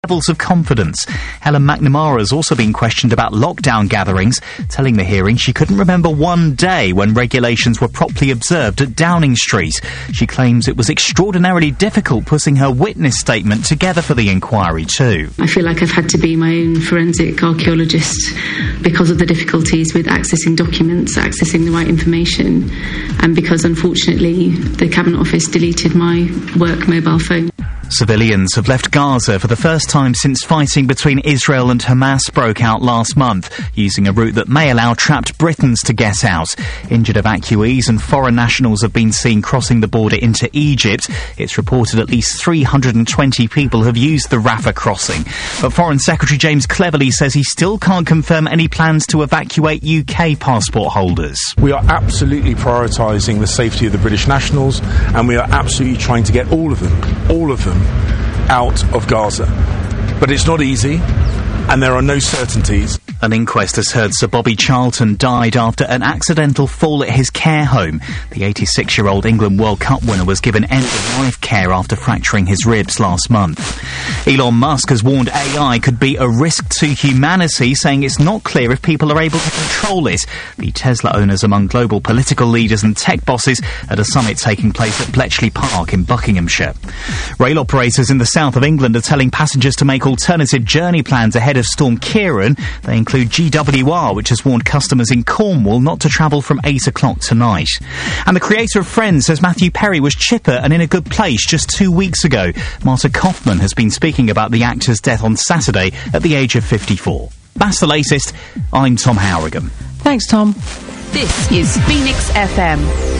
levels of confidence. Helen McNamara has also been questioned about lockdown gatherings, telling the hearing she couldn't remember one day when regulations were properly observed at Downing Street. She claims it was extraordinarily difficult putting her witness statement together for the inquiry too. I feel like I've had to be my own forensic archaeologist because of the difficulties with accessing documents, accessing the right information, and because unfortunately the Cabinet Office deleted my work mobile phone. Civilians have left Gaza for the first time since fighting between Israel and Hamas broke out last month, using a route that may allow trapped Britons to get out. Injured evacuees and foreign nationals have been seen crossing the border into Egypt. It's reported at least 320 people have used the Rafah crossing. But Foreign Secretary James Cleverly says he still can't confirm any plans to evacuate UK passport holders. We are absolutely prioritising the safety of the British nationals, and we are absolutely trying to get all of them out of Gaza. But it's not easy, and there are no certainties. An inquest has heard Sir Bobby Charlton died after an accidental fall at his care home. The 86-year-old England World Cup winner was given end-of-life care after fracturing his ribs last month. Elon Musk has warned AI could be a risk to humanity, saying it's not clear if people are able to control it. The Tesla owners among global political leaders and tech bosses at a summit taking place at Bletchley Park in Buckinghamshire. Rail operators in the south of England are telling passengers to make alternative journey plans ahead of Storm Ciarán. They include GWR, which has warned customers in Cornwall not to travel from 8 o'clock tonight. And the creator of Friends says Matthew Perry was chipper and in a good place just 2 weeks ago. Marta Kaufman has been speaking about the actor's death on Saturday at the age of 54. That's the latest. I'm Tom Howrigham. Thanks, Tom. This is Phoenix FM.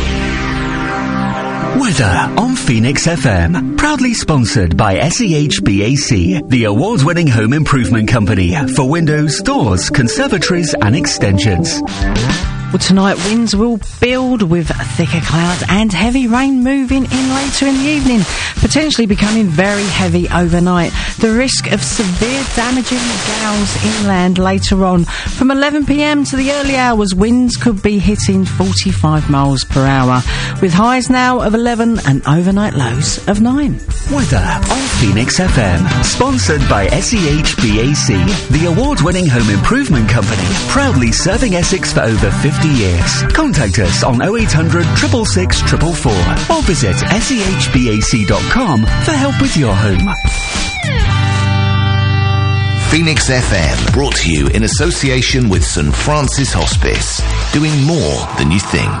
Weather on Phoenix FM. Proudly sponsored by SEHBAC, the award-winning home improvement company for windows, doors, conservatories and extensions. Well, tonight winds will build with thicker clouds and heavy rain moving in later in the evening, potentially becoming very heavy overnight. The risk of severe damaging gales inland later on. From 11 p.m. to the early hours, winds could be hitting 45 miles per hour, with highs now of 11 and overnight lows of 9. Weather on Phoenix FM. Sponsored by SEHBAC, the award-winning home improvement company, proudly serving Essex for over 50 years. Contact us on 0800 666 444 or visit sehbac.com for help with your home. Phoenix FM, brought to you in association with St Francis Hospice, doing more than you think.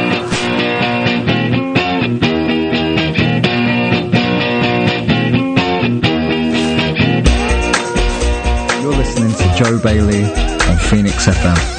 You're listening to Joe Bailey on Phoenix FM.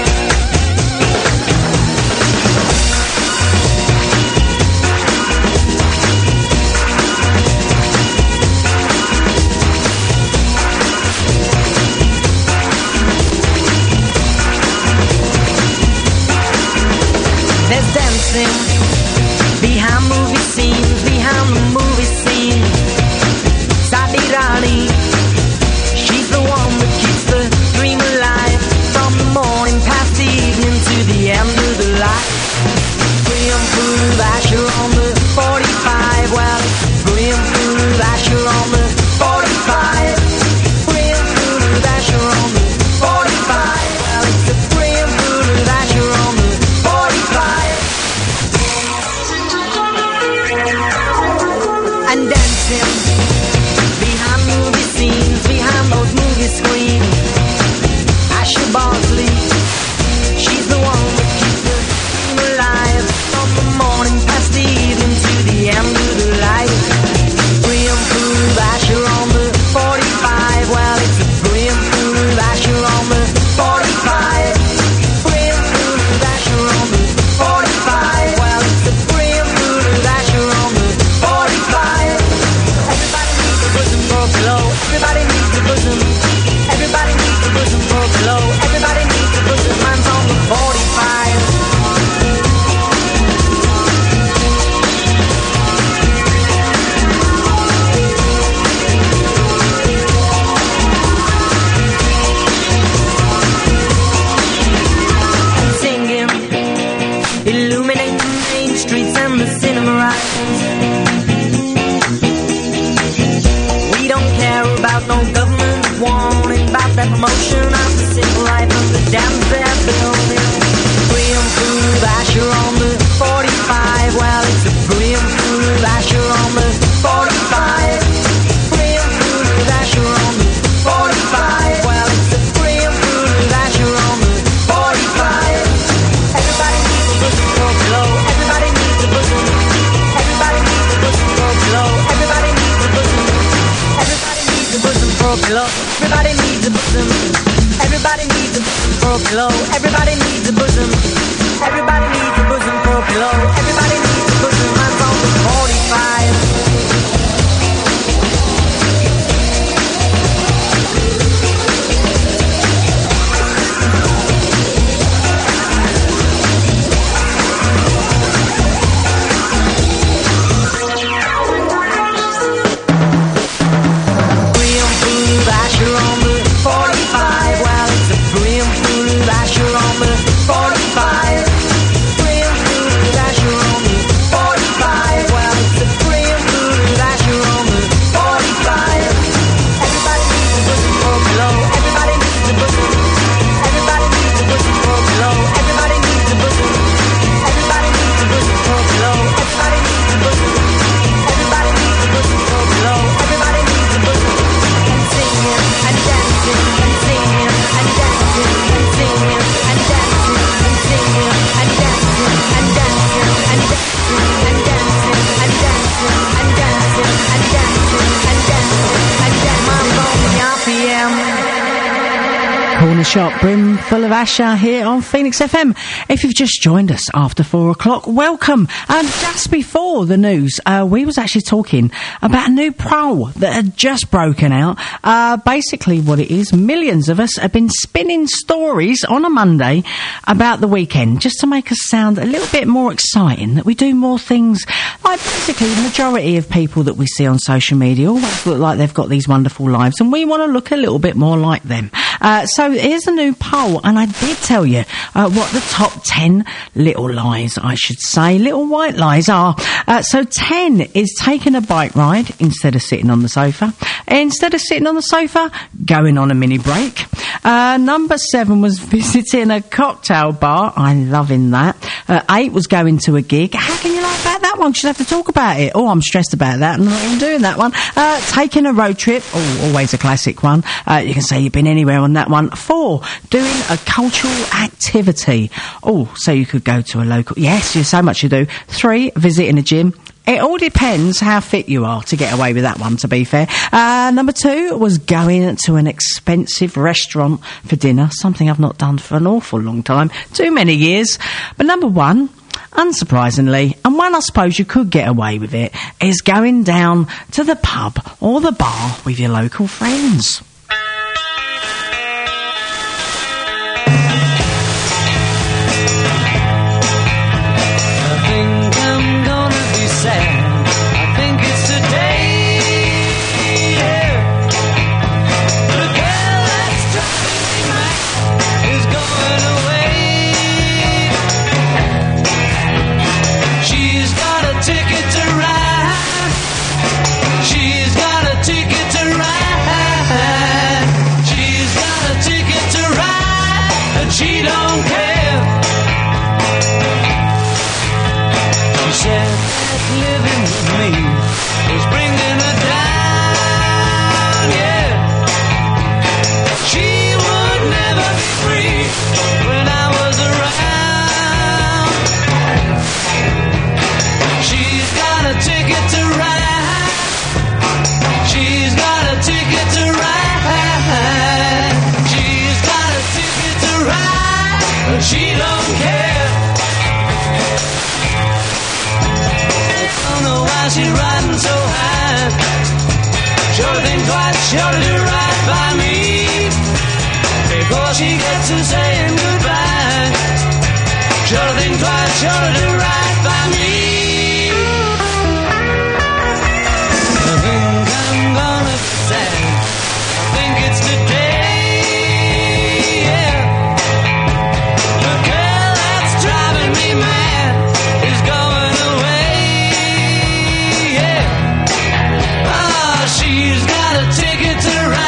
There's dancing behind movie scenes, behind the movie scene. Sadi Rani, she's the one that keeps the dream alive. From the morning past the evening to the end of the light. Brim full of Asher on the 45. Well, it's brim full of Asher on the 45. Brim full of Asher on the 45. Well, it's a brim full of Asher on the 45. And dancing behind movie scenes, behind those movie screens. Asher Bosley, she's the one that keeps the dream alive. From the morning past the evening to the end of the light. Brim full of Asher on the 45. Well, it's a brim full of Asher on the 45. Brim full of Asher on the 45. Well, it's a brim full of Asher on the 45. Everybody needs a bosom for a glow. Everybody needs a bosom. Everybody needs a bosom for a glow. Everybody needs a bosom. Mine's on the 45. And singing, illuminating the main streets and the cinema rides. We don't care want no government warning about that promotion of the civil life of the damn fair building. Brilliant food, Asher on the 45. Well, it's a brilliant food, Asher on the 45. Brilliant food, Asher on the 45. Well, it's a brilliant food, Asher on the 45. Everybody needs a bosom for below. Everybody needs a bosom. Everybody needs a bosom for below. Everybody needs a bosom. Everybody needs a bosom for below. Everybody needs a bosom. Everybody needs a bosom for below. Everybody needs a bosom. Everybody needs a bosom for below. Everybody needs a bosom. I'm on the 45. Shop brim full of Asher here on Phoenix FM. If you've just joined us after 4 o'clock, welcome. Just before the news, we was actually talking about a new prowl that had just broken out. Basically what it is, millions of us have been spinning stories on a Monday about the weekend just to make us sound a little bit more exciting, that we do more things. Like basically the majority of people that we see on social media always look like they've got these wonderful lives, and we want to look a little bit more like them. So here's a new poll, and I did tell you what the top 10 little lies, I should say, little white lies are. So 10 is taking a bike ride instead of sitting on the sofa. Instead of sitting on the sofa, going on a mini break. Number 7 was visiting a cocktail bar. I'm loving that. 8 was going to a gig. How can you like that one? Should have to talk about it. Oh, I'm stressed about that. I'm not even doing that one. Taking a road trip. Oh, always a classic one. You can say you've been anywhere on that one. 4, doing a cultural activity. Oh, so you could go to a local... Yes, there's so much you do. 3, visiting a gym. It all depends how fit you are to get away with that one, to be fair. Number 2 was going to an expensive restaurant for dinner, something I've not done for an awful long time, too many years. But number 1, unsurprisingly, and one I suppose you could get away with it, is going down to the pub or the bar with your local friends. She don't care. She said that living with me was bringing her down, yeah. She would never be free when I was around. She's got a ticket to ride. She's got a ticket to ride. She's got a ticket to ride, but she don't care. I don't know why she's riding so high. Sure think twice, sure to do right by me before she gets to saying goodbye. Sure think twice, sure to do right by me. I think I'm gonna be sad. I think it's today. She's got a ticket to ride.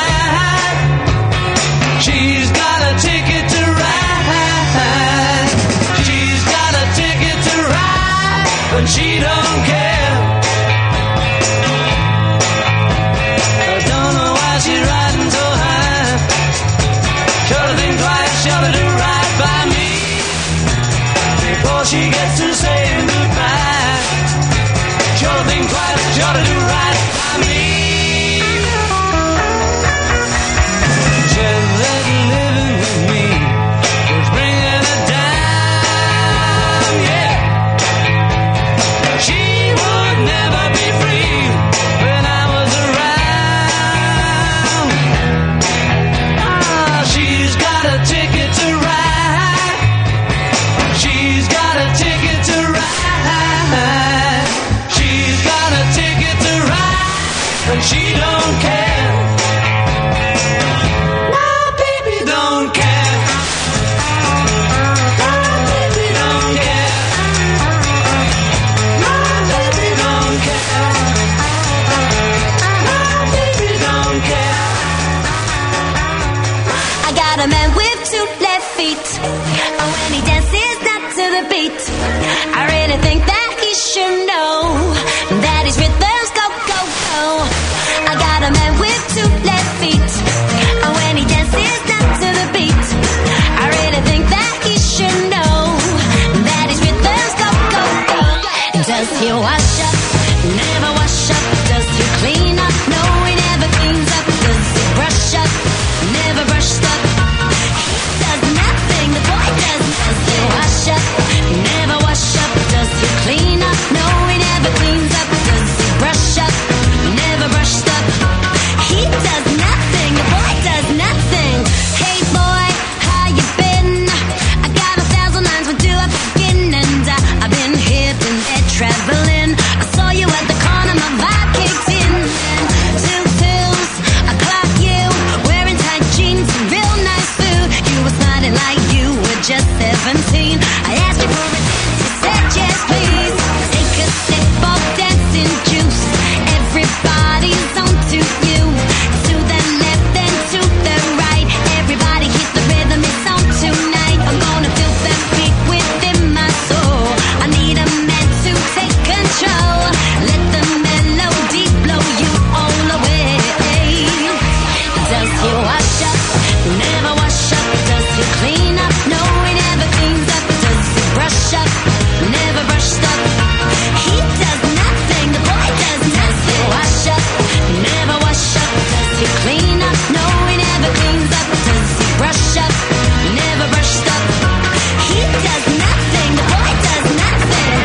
feet. I really think that he should know that his rhythms go, go, go. I got a man with 2 left feet, and when he dances not to the beat, I really think that he should know that his rhythms go, go, go. Does he wash up? Never wash up. Does he clean up? No, he never cleans up. Does he brush up? Never brushed up. He does nothing. The boy does. Does he wash up? Never wash up. Does he clean up? No, he never cleans up. Does he brush up? Never brushed up. He does nothing. The boy does nothing. Hey boy, how you been? I got 1,000 lines. Where do I begin? And I've been here, been there, traveling. I saw you at the corner, my vibe kicked in. Then 2 pills, I clocked you wearing tight jeans and real nice food. You were smiling like you were just 17. I asked you for a dance, you said yes please. Take a sip of dancing juice. Everybody's on to you. To the left and to the right. Everybody hit the rhythm, it's on tonight. I'm gonna feel that beat within my soul. I need a man to take control. Let the melody blow you all away. Does he wash up? Never wash up. Does he clean up? No, he never cleans up. Does he brush up? Never brushed up. He does nothing. The boy does. Does he wash up? Never wash up. Does he clean up? No, he never cleans up. Does he brush up? Never brushed up. He does nothing. The boy does nothing.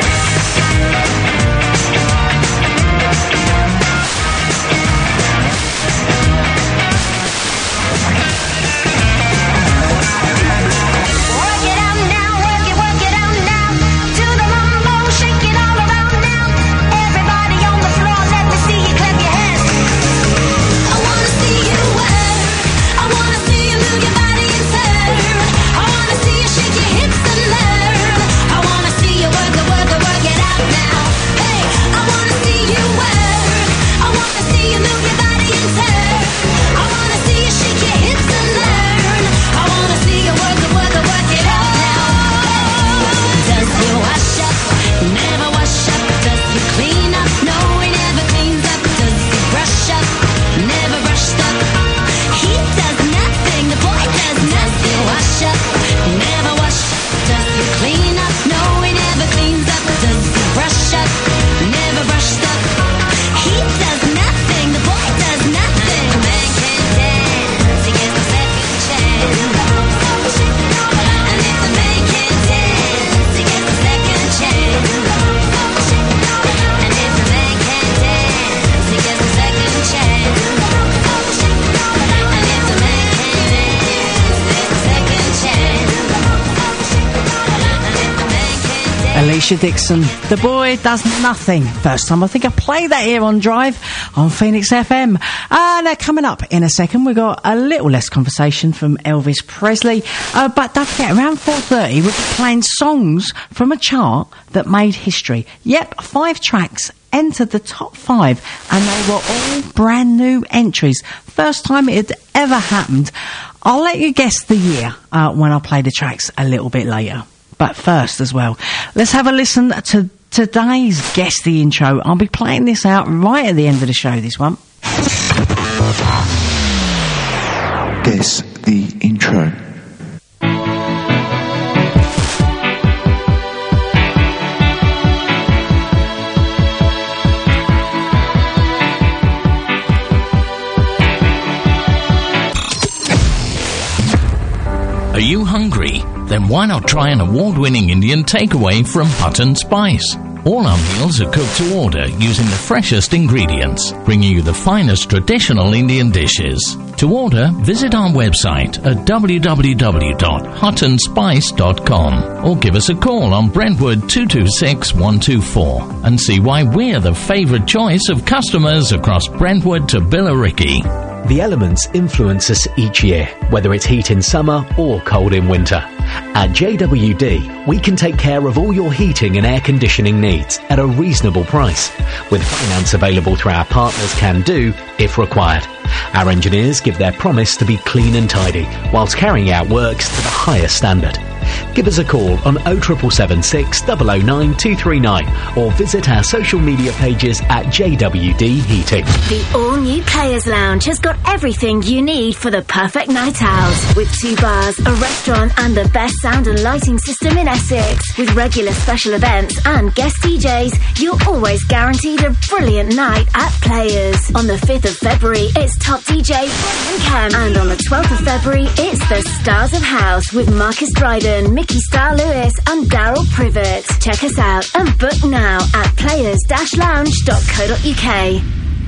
Work it out now, work it out now. To the mambo, shake it all around now. Everybody on the floor, let me see you clap your hands. I wanna see you work. I wanna see you move your body and turn. I wanna see you shake your hips and learn. I wanna see you work it out now. Hey, I wanna see you work. I wanna see you move your body and turn. I wanna see you shake your hips and learn. I wanna see you work it out now. Does he wash up? Never wash up. Does he clean up? No, he never cleans up. Does he brush up? Never brushed up. He does nothing. The boy does nothing. Wash up? Never wash up. Does he clean up? No, he never cleans up. Does he brush up? Never brushed up. He does nothing. The boy does nothing. A man can't dance. He gets a second chance. And if the man can't dance, he gets a second chance. And if the man can't dance, he gets a second chance. And if the man can't dance, there's a second chance. And if the man can't dance. Alicia Dixon, The Boy Does Nothing. First time I think I played that here on Drive on Phoenix FM. Now coming up in a second, we've got a little less conversation from Elvis Presley. But don't forget, around 4:30, we'll be playing songs from a chart that made history. Yep, 5 tracks entered the top 5, and they were all brand new entries. First time it had ever happened. I'll let you guess the year when I play the tracks a little bit later. But first as well, let's have a listen to today's Guess the Intro. I'll be playing this out right at the end of the show, this one. Guess the Intro. Are you hungry? Then why not try an award-winning Indian takeaway from Hutton Spice? All our meals are cooked to order using the freshest ingredients, bringing you the finest traditional Indian dishes. To order, visit our website at www.huttonspice.com or give us a call on Brentwood 226 124 and see why we're the favourite choice of customers across Brentwood to Billericay. The elements influence us each year, whether it's heat in summer or cold in winter. At JWD, we can take care of all your heating and air conditioning needs at a reasonable price, with finance available through our partners Can Do if required. Our engineers give their promise to be clean and tidy, whilst carrying out works to the highest standard. Give us a call on 07776 009 239 or visit our social media pages at JWD Heating. The all-new Players Lounge has got everything you need for the perfect night out. With 2 bars, a restaurant and the best sound and lighting system in Essex. With regular special events and guest DJs, you're always guaranteed a brilliant night at Players. On the 5th of February, it's top DJ Brian Cam. And on the 12th of February, it's the Stars of House with Marcus Dryden, Mickey Star Lewis and Daryl Privet. Check us out and book now at players-lounge.co.uk.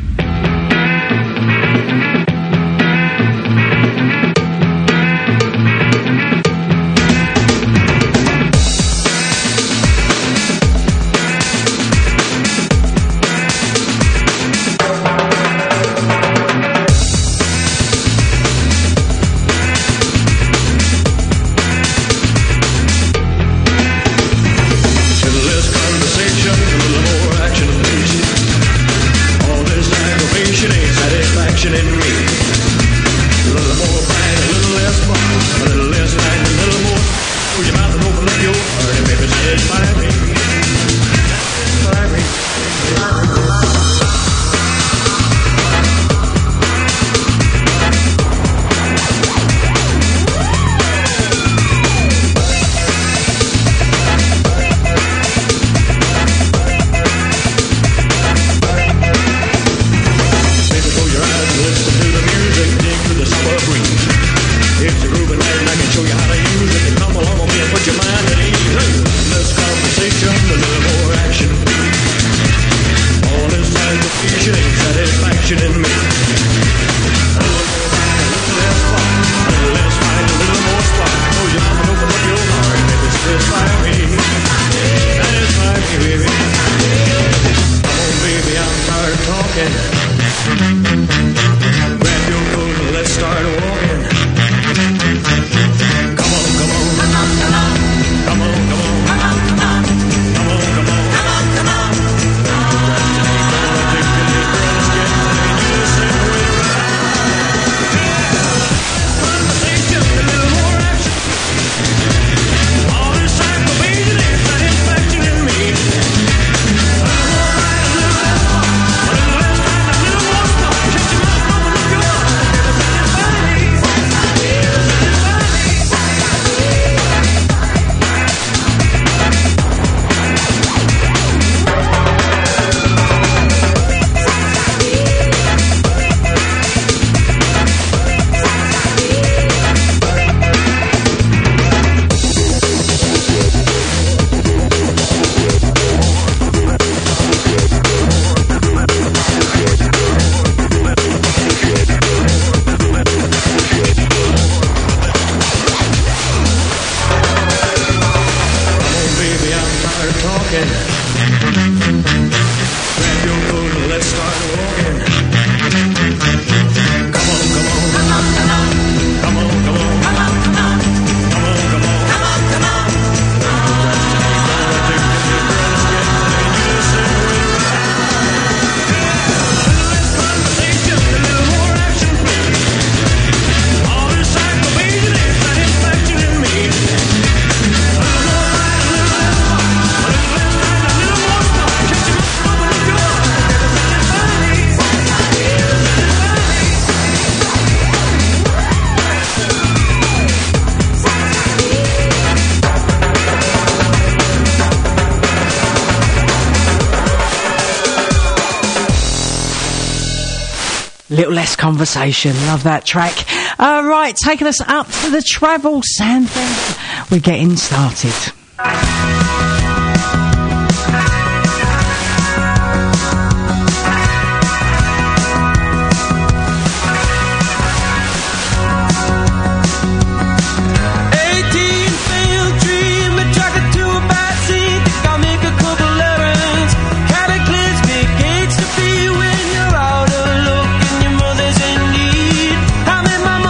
Little less conversation. Love that track. Right, taking us up to the Travel Sandford. We're getting started.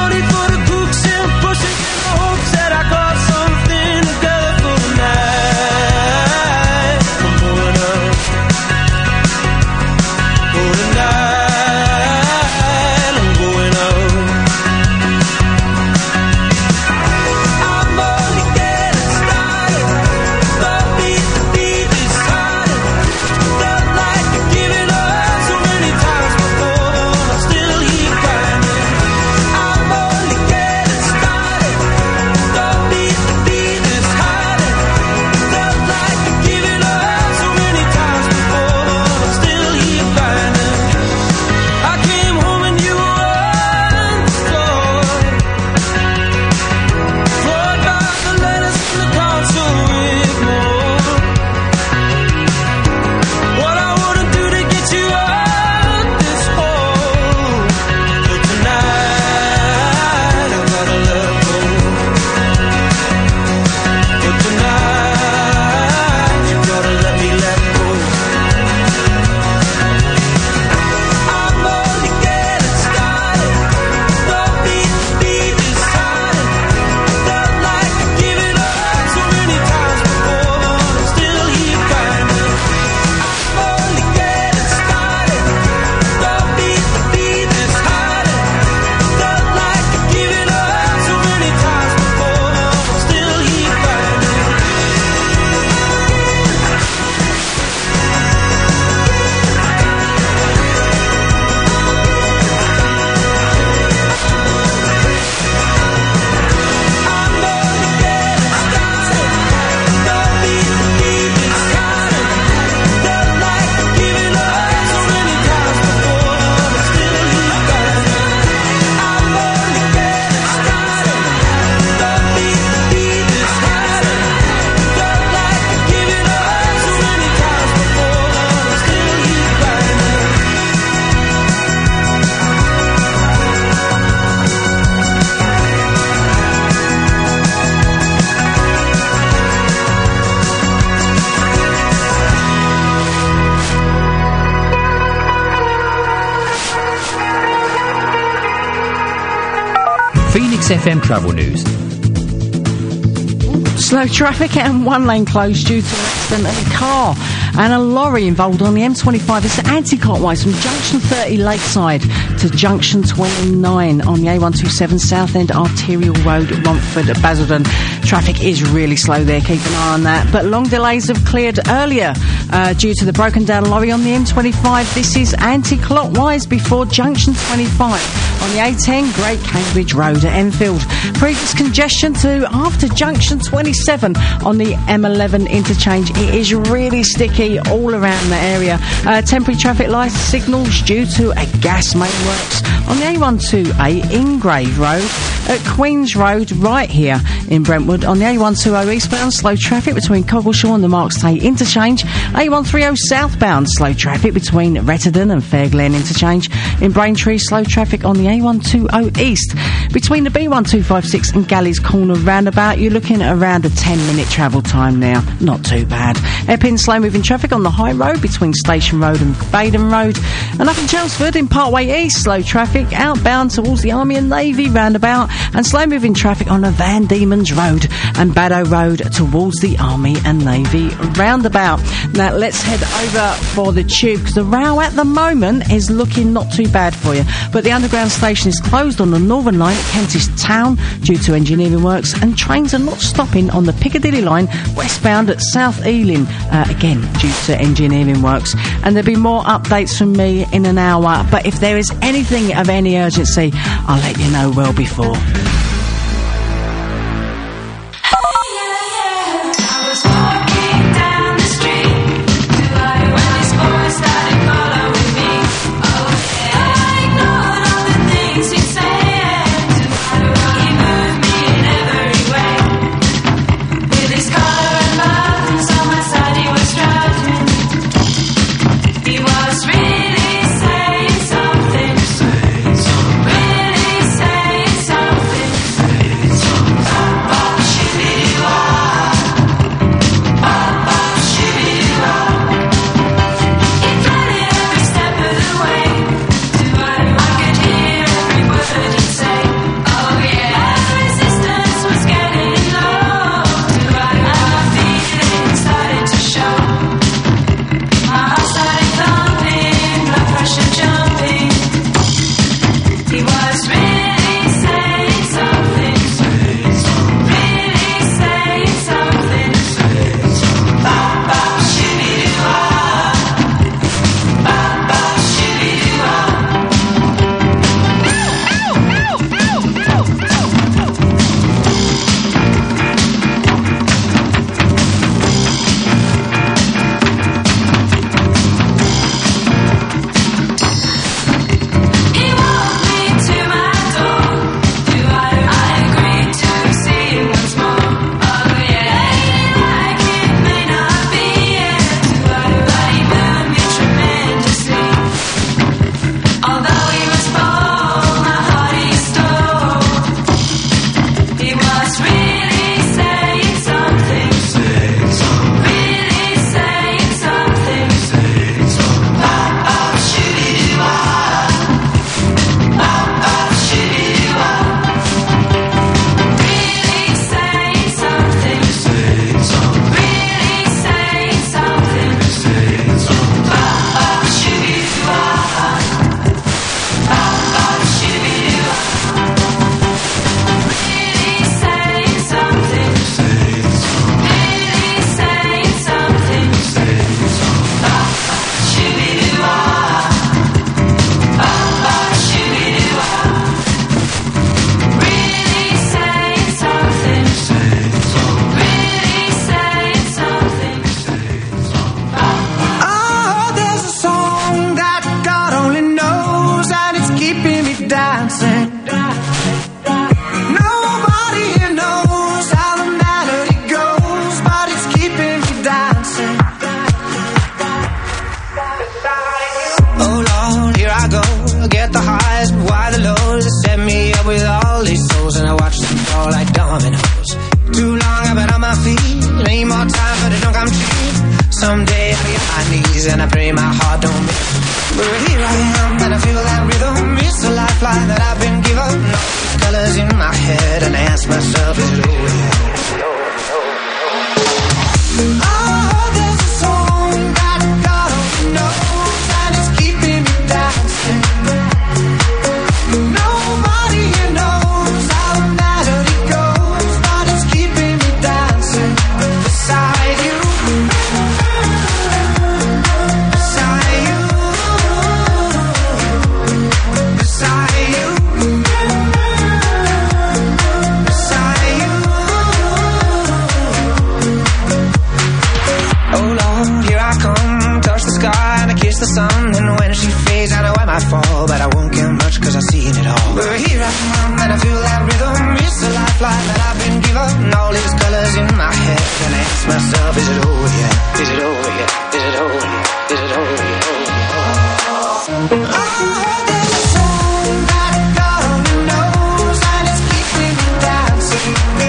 Pushing hopes that I got something together for the night. Phoenix FM travel news. Slow traffic and one lane closed due to an accident of a car and a lorry involved on the M25. It's anti-clockwise from junction 30 Lakeside to junction 29 on the A127 Southend Arterial Road, Romford, Basildon. Traffic is really slow there, keep an eye on that. But long delays have cleared earlier due to the broken down lorry on the M25. This is anti-clockwise before junction 25 on the A10 Great Cambridge Road at Enfield. Previous congestion to after junction 27 on the M11 interchange. It is really sticky all around the area. Temporary traffic light signals due to a gas main works on the A128 Ingrave Road at Queen's Road right here in Brentwood. On the A120 eastbound, slow traffic between Coggleshaw and the Markstate interchange. A130 southbound, slow traffic between Retterdon and Fair Glen interchange. In Braintree, slow traffic on the A120 east between the B1256 and Galleys Corner roundabout. You're looking at around a 10-minute travel time now. Not too bad. Epping, slow moving traffic on the High Road between Station Road and Baden Road. And up in Chelmsford in Parkway East, slow traffic outbound towards the Army and Navy roundabout, and slow moving traffic on the Van Diemen's Road and Baddow Road towards the Army and Navy roundabout. Now let's head over for the tube, because the row at the moment is looking not too bad for you, but the underground station is closed on the Northern Line at Kentish Town due to engineering works, and trains are not stopping on the Piccadilly line westbound at South Ealing, again due to engineering works. And there'll be more updates from me in an hour, but if there is anything of any urgency, I'll let you know well before. Someday I'll be on my knees and I pray my heart don't miss. But here I am and I feel that rhythm. It's a lifeline that I've been given. All these colors in my come and I feel that rhythm. It's the lifeline that I've been given. All these colors in my head, and I ask myself, is it over yet? Is it over yet? Is it over yet? Is it over yet? There's a song that God only knows, and it's keeping me dancing.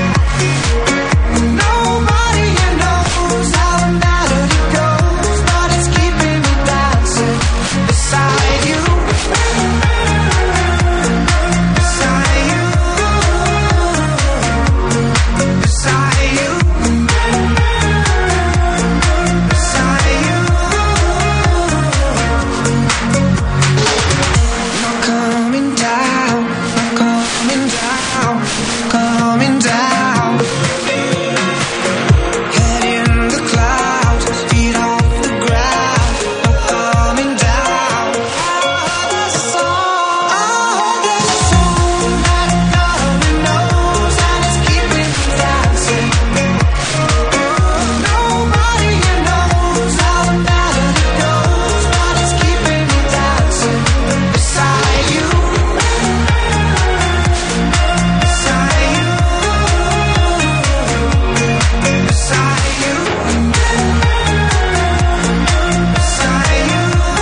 Nobody knows how the melody goes, but it's keeping me dancing beside you. Beside you. Beside you. Beside you. I'm coming down, I'm coming down, coming down. Head in the clouds, feet off the ground. I'm coming down. There's a song that God only knows, and it's keeping me dancing. Nobody knows how the melody goes, but it's keeping me dancing beside you. Beside you. Beside you. Beside you.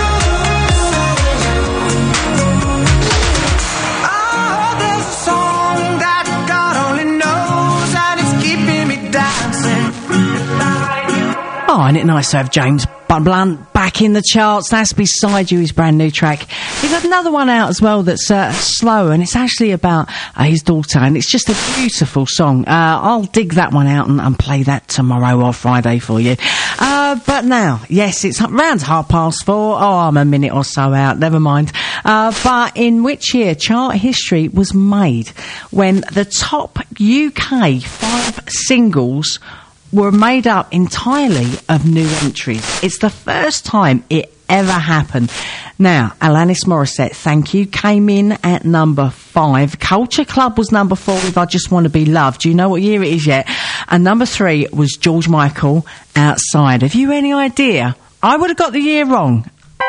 There's a song that God only knows, and it's keeping me dancing beside you. Oh, isn't it nice to have James Blunt back in the charts? That's Beside You, his brand new track. He's got another one out as well that's slow, and it's actually about his daughter, and it's just a beautiful song. I'll dig that one out and play that tomorrow or Friday for you. But now, yes, it's around 4:30. Oh, I'm a minute or so out, never mind. But in which year chart history was made when the top UK 5 singles were made up entirely of new entries. It's the first time it ever happened. Now, Alanis Morissette, Thank You, came in at number 5. Culture Club was number 4 with I Just Want to Be Loved. Do you know what year it is yet? And number 3 was George Michael, Outside. Have you any idea? I would have got the year wrong.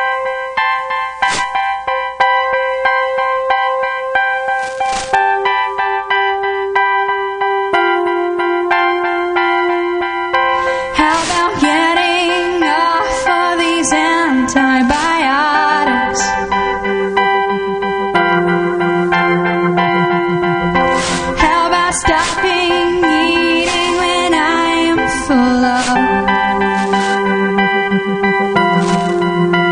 How about getting off of these antibiotics? How about stopping eating when I am full of?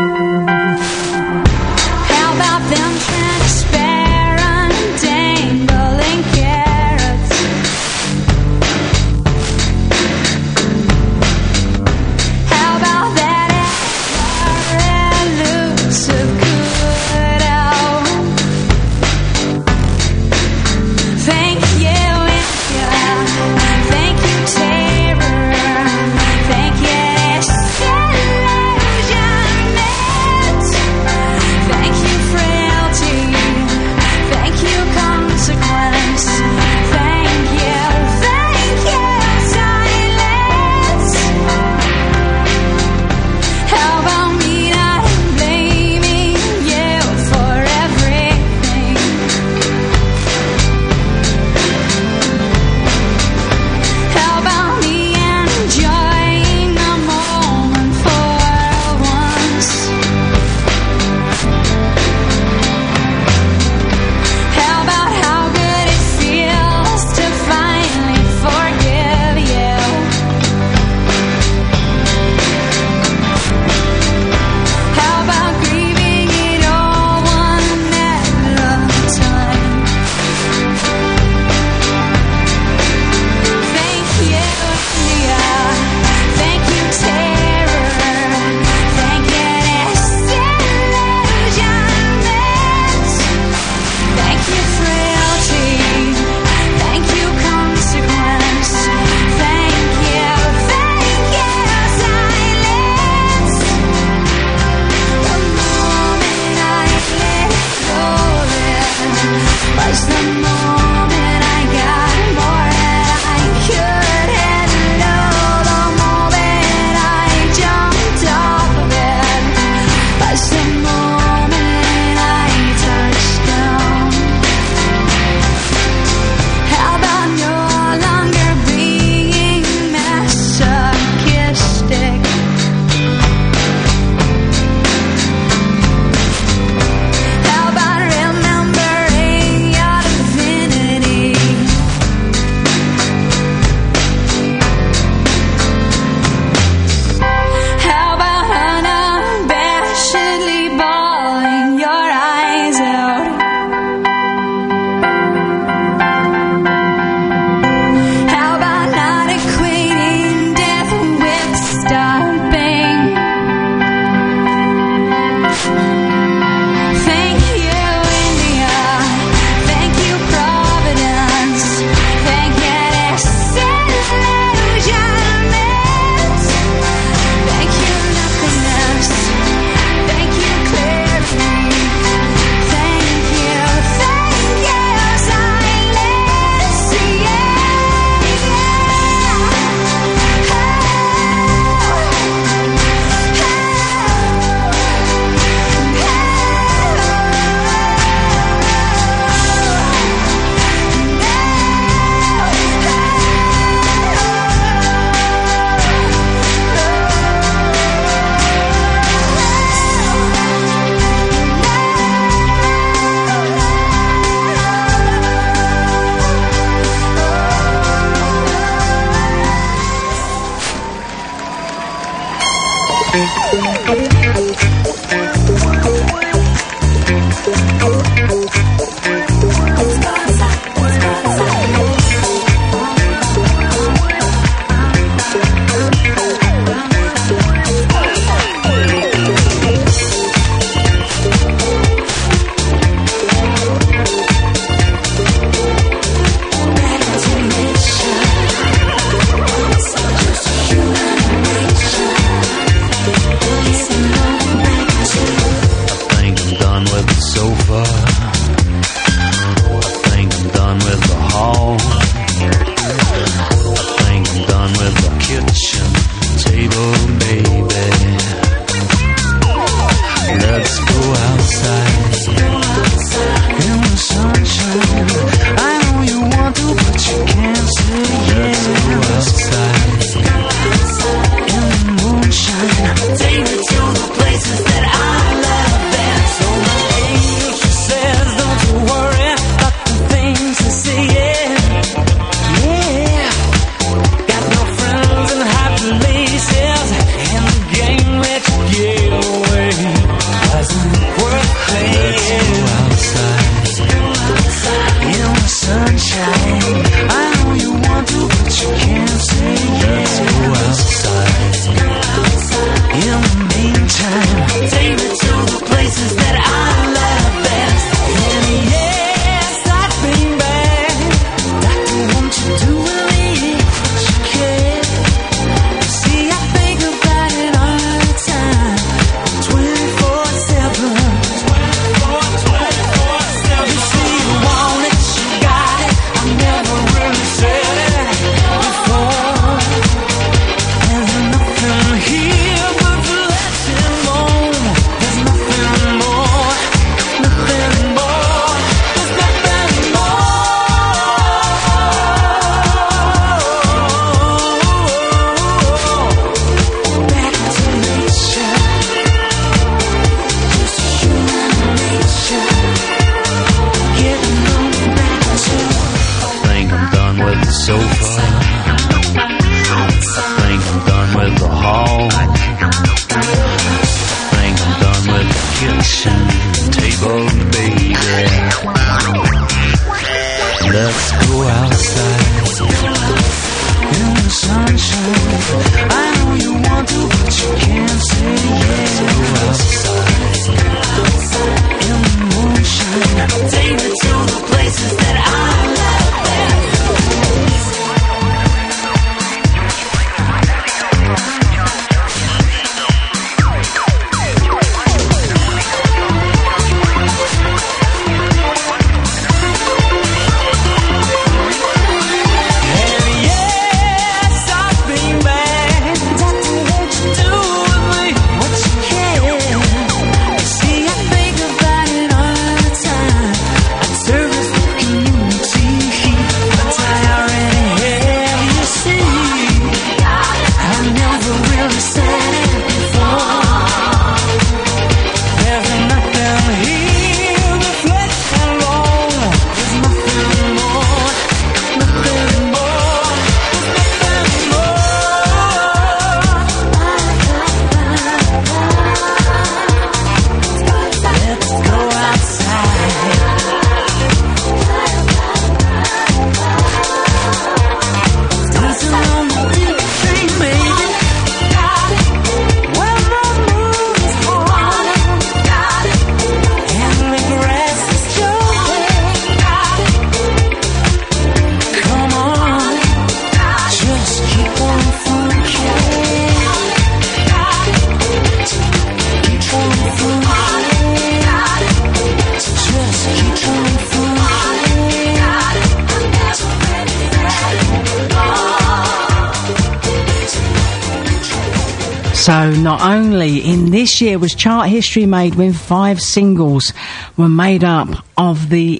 So not only in this year was chart history made when 5 singles were made up of the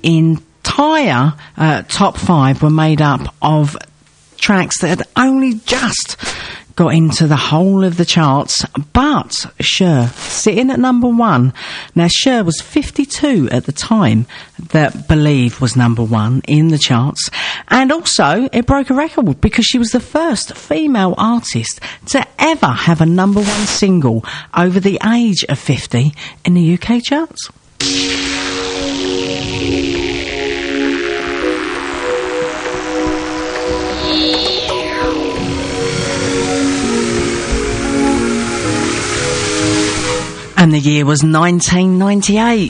entire top 5 were made up of tracks that had only just got into the whole of the charts, but Cher sitting at number 1. Now, Cher was 52 at the time that Believe was number 1 in the charts, and also it broke a record because she was the first female artist to ever have a number 1 single over the age of 50 in the UK charts. And the year was 1998.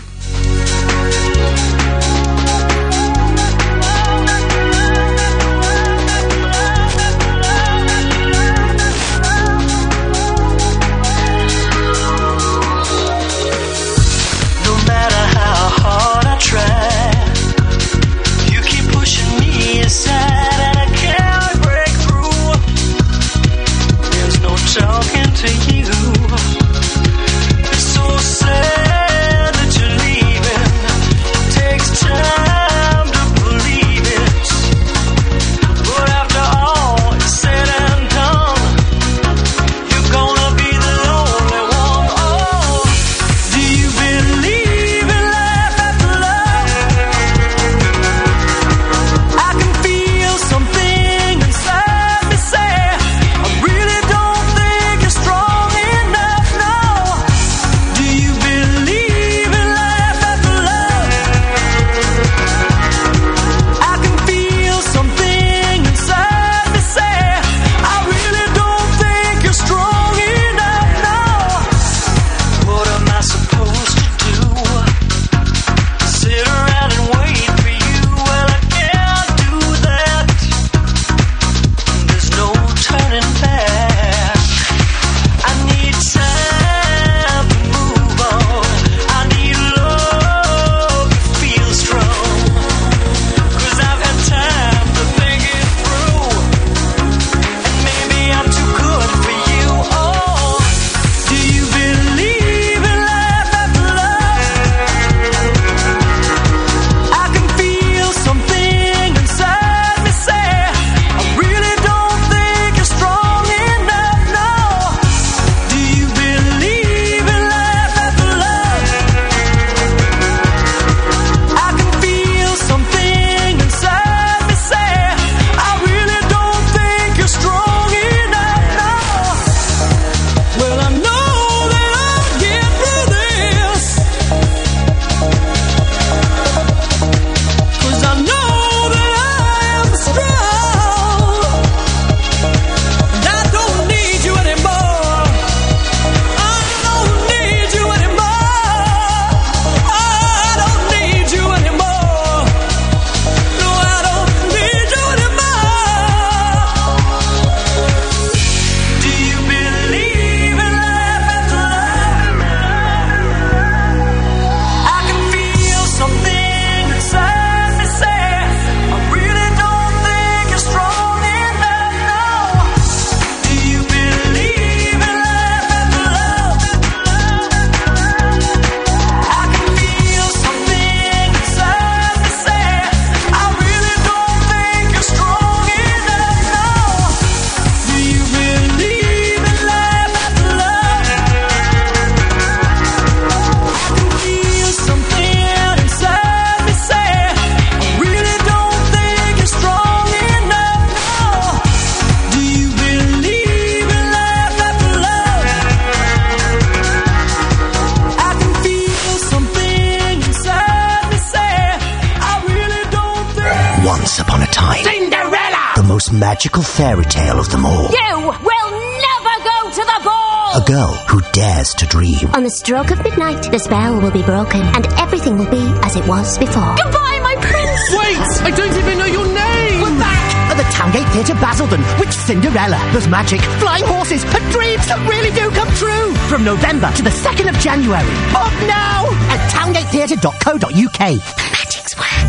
Magical fairy tale of them all. You will never go to the ball! A girl who dares to dream. On the stroke of midnight, the spell will be broken, and everything will be as it was before. Goodbye, my prince! Wait! I don't even know your name! We're back at the Towngate Theatre, Basildon, with Cinderella. There's magic, flying horses, and dreams that really do come true. From November to the 2nd of January. Book now at towngatetheatre.co.uk. Magic's working.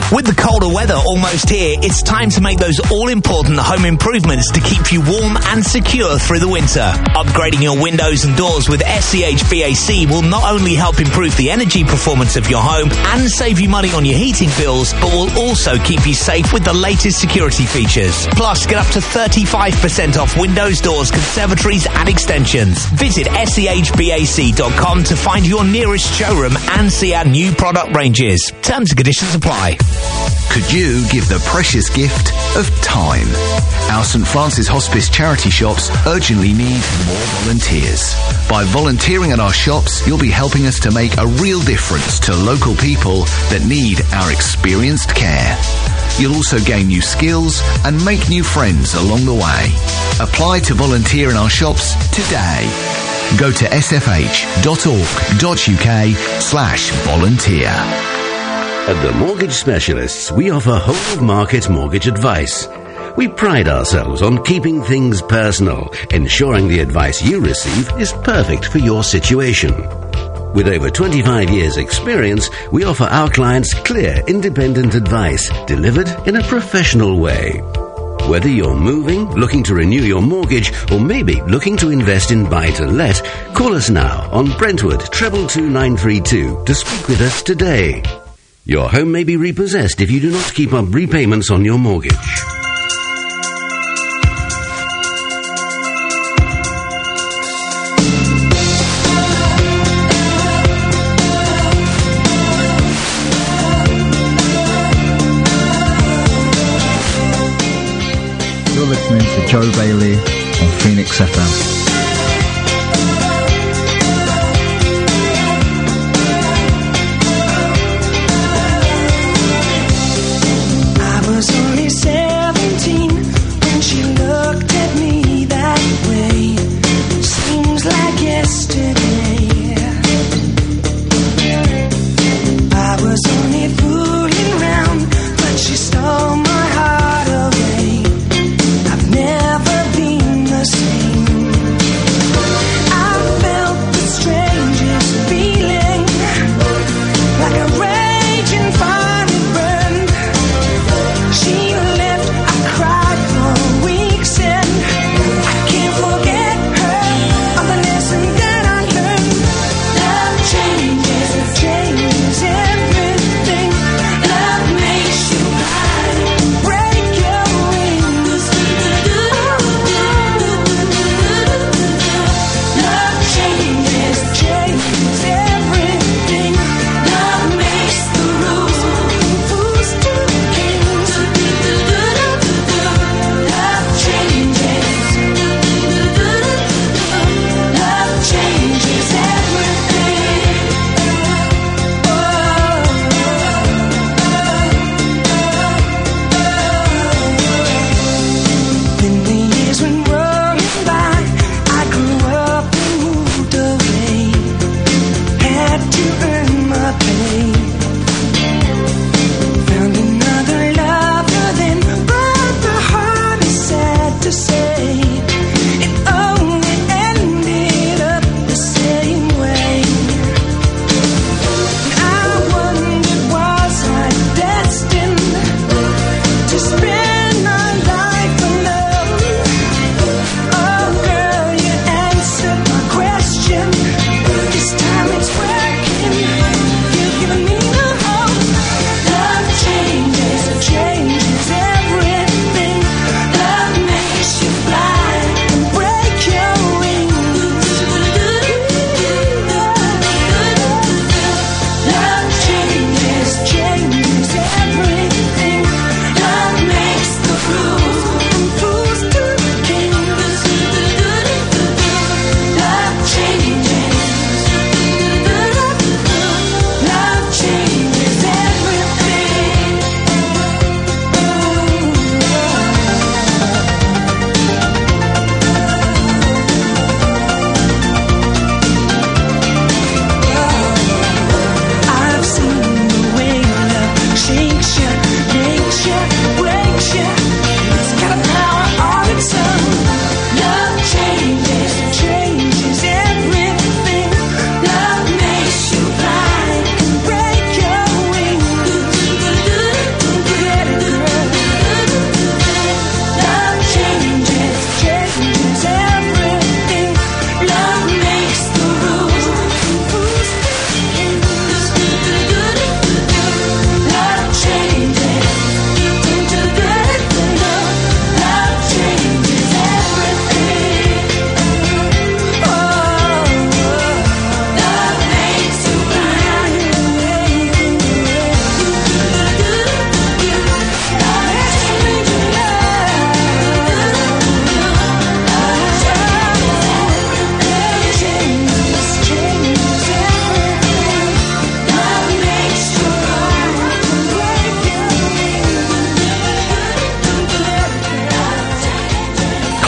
With the colder weather almost here, it's time to make those all-important home improvements to keep you warm and secure through the winter. Upgrading your windows and doors with SCHBAC will not only help improve the energy performance of your home and save you money on your heating bills, but will also keep you safe with the latest security features. Plus, get up to 35% off windows, doors, conservatories and extensions. Visit SCHBAC.com to find your nearest showroom and see our new product ranges. Terms and conditions apply. Could you give the precious gift of time? Our St Francis Hospice charity shops urgently need more volunteers. By volunteering at our shops, you'll be helping us to make a real difference to local people that need our experienced care. You'll also gain new skills and make new friends along the way. Apply to volunteer in our shops today. Go to sfh.org.uk/volunteer. At the Mortgage Specialists, we offer whole-of-market mortgage advice. We pride ourselves on keeping things personal, ensuring the advice you receive is perfect for your situation. With over 25 years' experience, we offer our clients clear, independent advice delivered in a professional way. Whether you're moving, looking to renew your mortgage, or maybe looking to invest in buy-to-let, call us now on Brentwood 22932 to speak with us today. Your home may be repossessed if you do not keep up repayments on your mortgage. You're listening to Joe Bailey on Phoenix FM.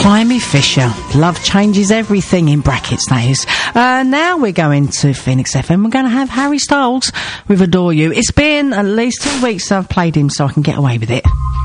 Climby Fisher. Love changes everything, in brackets, that is. Now we're going to Phoenix FM. We're going to have Harry Styles with Adore You. It's been at least 2 weeks I've played him, so I can get away with it.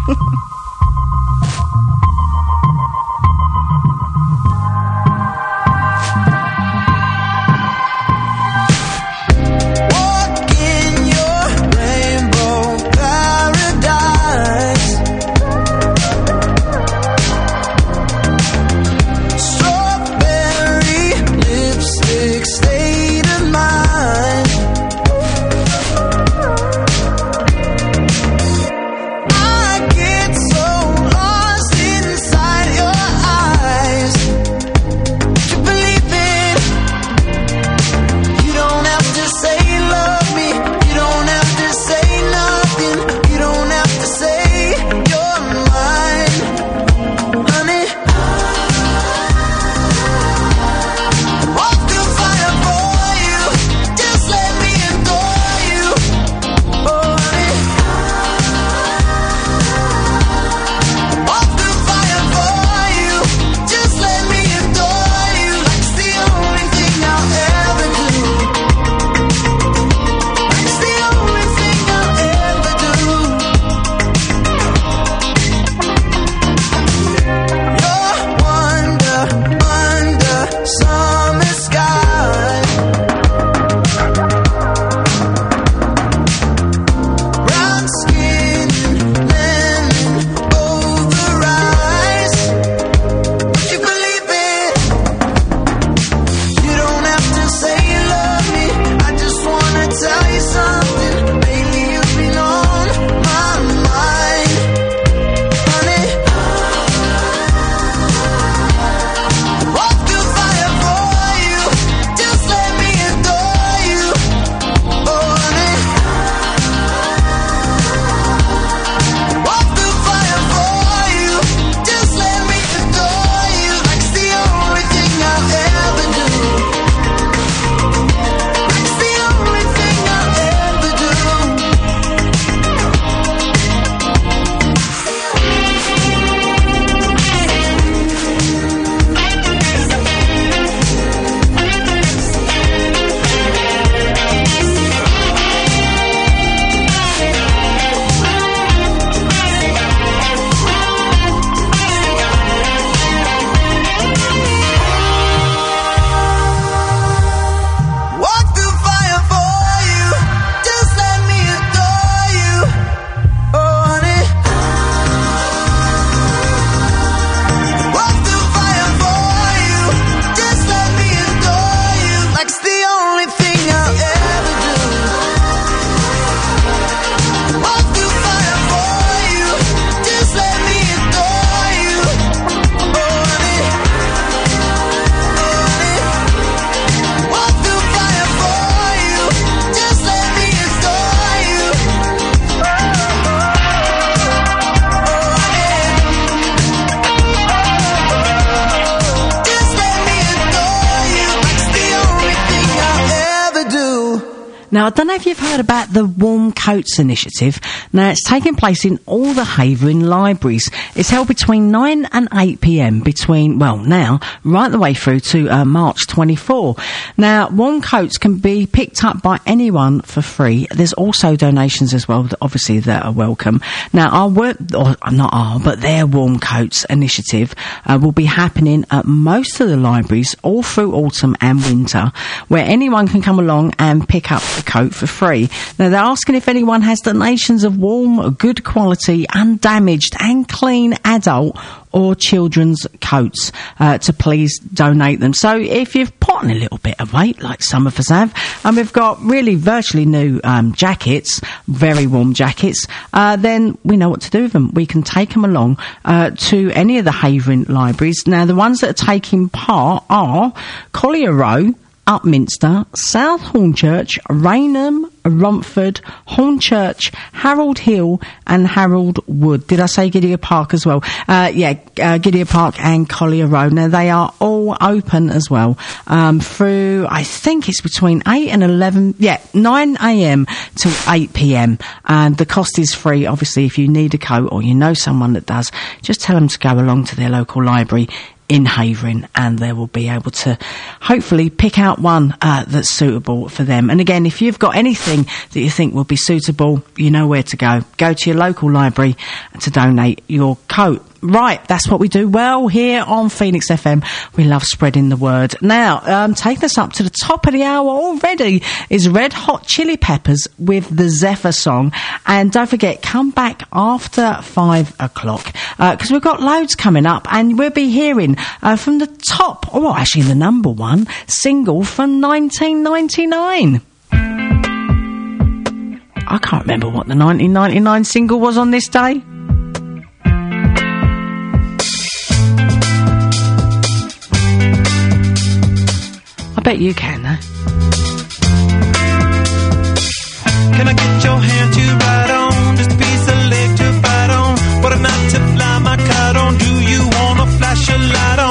Now, I don't know if you've heard about the Warm Coats Initiative. Now, it's taking place in all the Havering libraries. It's held between 9 and 8 p.m. between, well, now, right the way through to March 24. Now, warm coats can be picked up by anyone for free. There's also donations as well, obviously, that are welcome. Now, their Warm Coats Initiative will be happening at most of the libraries all through autumn and winter, where anyone can come along and pick up a coat for free. Now, they're asking if anyone has donations of warm, good quality, undamaged and clean adult or children's coats to please donate them. So if you've put on a little bit of weight, like some of us have, and we've got really virtually new jackets, very warm jackets, then we know what to do with them. We can take them along to any of the Havering libraries. Now, the ones that are taking part are Collier Row, Upminster, South Hornchurch, Rainham, Romford, Hornchurch, Harold Hill and Harold Wood. Did I say Gidea Park as well? Gidea Park and Collier Road. Now, they are all open as well through, I think it's between 8 and 11, 9 a.m. till 8 p.m. And the cost is free. Obviously, if you need a coat or you know someone that does, just tell them to go along to their local library in Havering, and they will be able to hopefully pick out one that's suitable for them. And again, if you've got anything that you think will be suitable, you know where to go. Go to your local library to donate your coat. Right, that's what we do well here on Phoenix FM. We love spreading the word. Now, taking us up to the top of the hour already is Red Hot Chili Peppers with the Zephyr song. And don't forget, come back after 5 o'clock, because we've got loads coming up, and we'll be hearing from the top, or actually the number one single from 1999. I can't remember what the 1999 single was on this day. I bet you can, though. Can I get your hand to ride on? This piece of leg to bite on? What a night to fly my kite on. Do you wanna flash a light